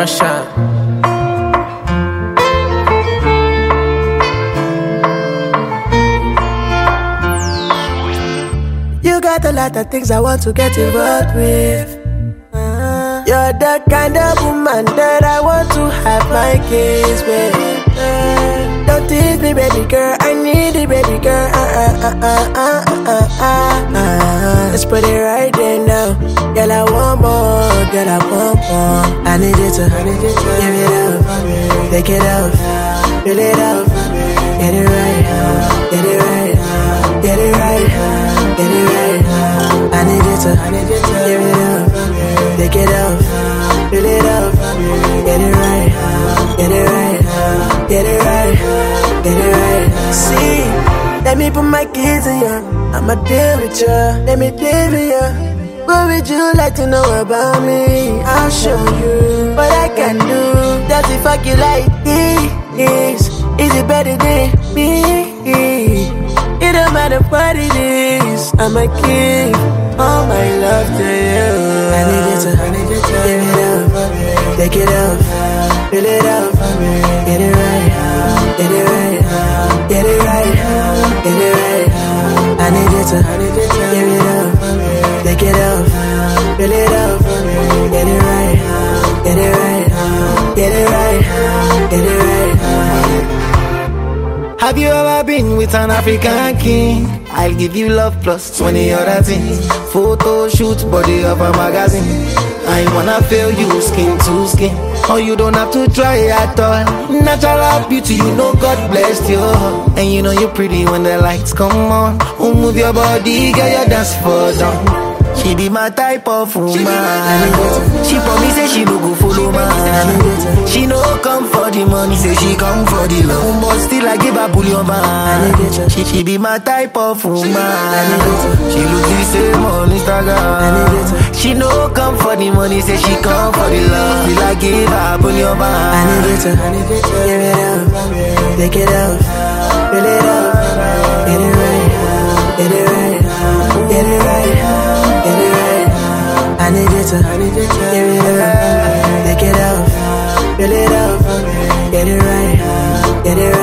shine. You got a lot of things I want to get involved with. You're the kind of woman that I want to have my kids with. Don't tease me, baby girl, I need it, baby girl. Let's put it right there now. Girl, I want more, girl, I want more. I need you to give it up, take it up, fill it up, get it right, get it right, get it right, get it right. I need you to give it up, take it up, fill it up, get it right, get it right, get it right, get it right. See, let me put my kids in ya, I'ma deal with ya, let me deal with ya. What would you like to know about me? I'll show you what I can do. That's if fuck you like this. Is it better than me? It don't matter what it is, I'ma give all my love to you. I need you to give it up, take it up, fill it up, get it right, get it right, get it right, get it right. I need you to give it up, take it up, fill it up, get it right, get it right, get it right, get it right. Have you ever been with an African king? I'll give you love plus 20 other things. Photo shoot, body of a magazine. I wanna feel you skin to skin. Or you don't have to try at all. Natural beauty, you know God blessed you. And you know you're pretty when the lights come on. Oh, move your body, get your dance for down. She be my type of woman. She promise say she no go follow man. She no come for the money, say she come for the love. But still I give her bullion man. She be my type of woman. She look the same on Instagram. She no come for the money, say she come for the love. Still I give her bullion man. I need you to give it up, take it up, fill it up, get it right, get it right, get it right. I need you to give it up, take it up, fill it up, get it right, get it right.